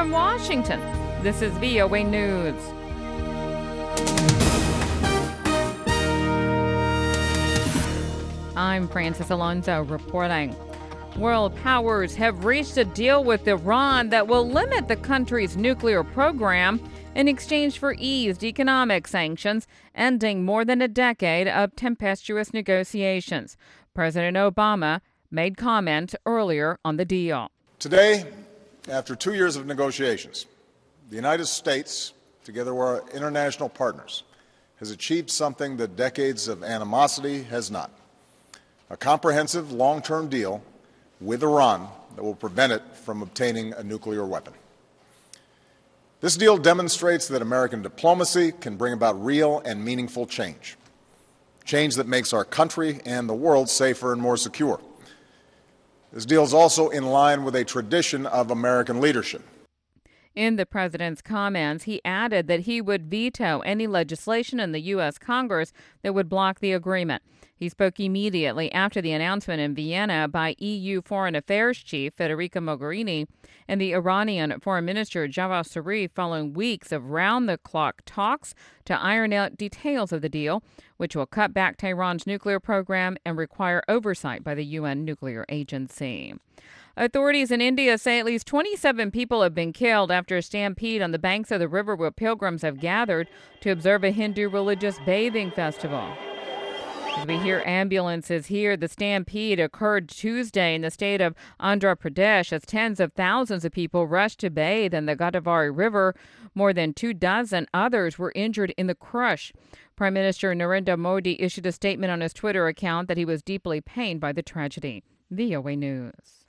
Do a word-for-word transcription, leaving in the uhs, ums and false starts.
from Washington, this is V O A News. I'm Francis Alonso reporting. World powers have reached a deal with Iran that will limit the country's nuclear program in exchange for eased economic sanctions, ending more than a decade of tempestuous negotiations. President Obama made comment earlier on the deal. Today, after two years of negotiations, the United States, together with our international partners, has achieved something that decades of animosity has not: a comprehensive long-term deal with Iran that will prevent it from obtaining a nuclear weapon. This deal demonstrates that American diplomacy can bring about real and meaningful change, change that makes our country and the world safer and more secure. This deal is also in line with a tradition of American leadership. In the president's comments, he added that he would veto any legislation in the U S. Congress that would block the agreement. He spoke immediately after the announcement in Vienna by E U Foreign Affairs Chief Federica Mogherini and the Iranian Foreign Minister Javad Zarif, following weeks of round-the-clock talks to iron out details of the deal, which will cut back Tehran's nuclear program and require oversight by the U N Nuclear Agency. Authorities in India say at least twenty-seven people have been killed after a stampede on the banks of the river where pilgrims have gathered to observe a Hindu religious bathing festival. As we hear ambulances here, the stampede occurred Tuesday in the state of Andhra Pradesh as tens of thousands of people rushed to bathe in the Godavari River. More than two dozen others were injured in the crush. Prime Minister Narendra Modi issued a statement on his Twitter account that he was deeply pained by the tragedy. V O A News.